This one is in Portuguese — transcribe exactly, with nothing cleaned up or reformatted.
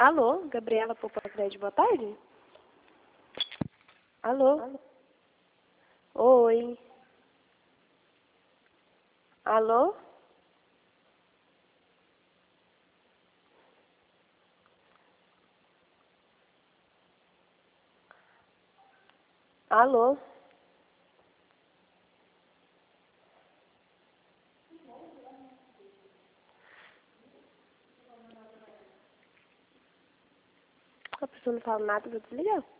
Alô, Gabriela Popacred, boa tarde? Alô? Alô? Oi. Alô? Alô? A pessoa não fala nada, vou desligar.